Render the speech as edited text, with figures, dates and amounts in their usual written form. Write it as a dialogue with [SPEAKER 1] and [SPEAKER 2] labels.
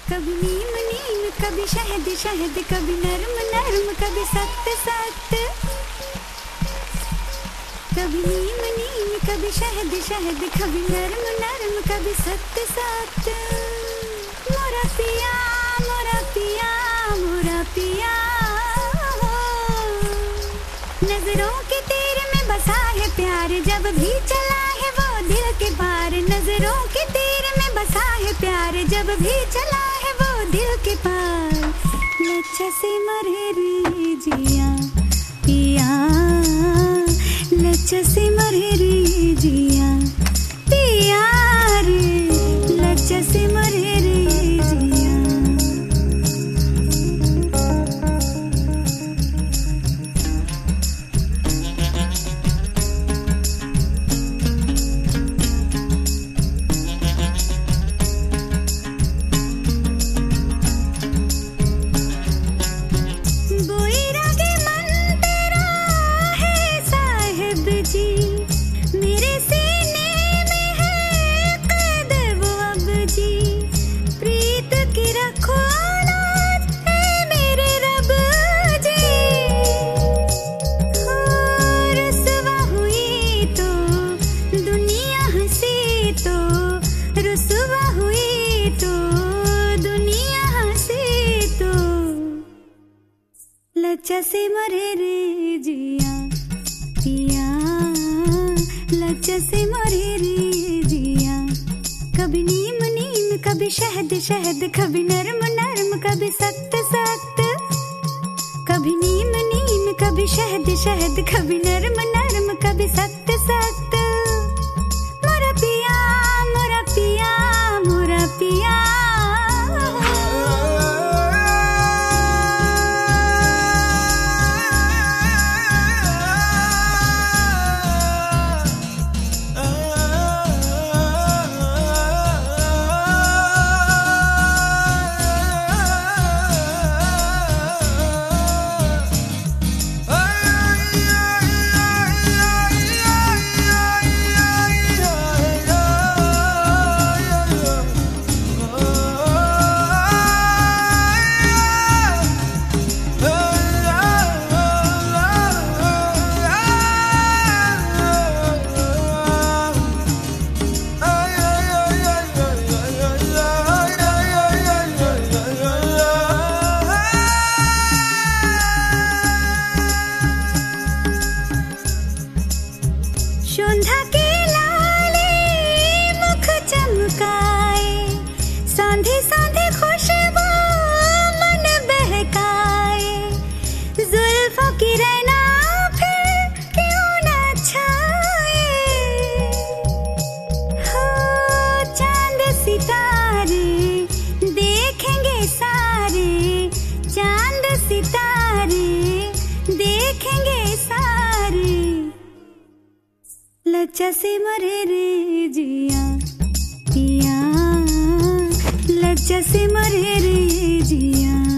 [SPEAKER 1] कभी नीम नीम कभी शहद शहद, कभी नरम नरम कभी सख्त सख्त। कभी नीम नीम कभी शहद शहद, कभी नरम नरम कभी सख्त सख्त। मोरा पिया मोरा पिया मोरा पिया हो, नजरों के तीर में बसा है प्यार, जब भी चला है वो दिल के पार। नजरों के तीर में बसा है प्यार, जब भी चला है वो दिल के पार। लच्छा से मरे रे जिया पिया, लच्छा से मरे रे जिया पिया रे, लच्छा से मरे रे जिया। लच्छा से मरे रे जिया पिया, लच्छा से मरे रे जिया। कभी नीम नीम कभी शहद शहद, कभी नरम नरम कभी सख्त सख्त। कभी नीम नीम कभी शहद शहद, कभी नरम नरम कभी सख्त सख्त। मोरा पिया मोरा पिया मोरा पिया। शोंधा के लाले मुख चमकाए, सांधे सांधे खुशबू मन बहकाए। जुल्फों की रैना फिर क्यों न छाए, हो चांद सितारे देखेंगे सारे, चांद सितारे देखेंगे सारे। लच्छा से मरे रे जिया पिया, लच्छा से मरे रे जिया।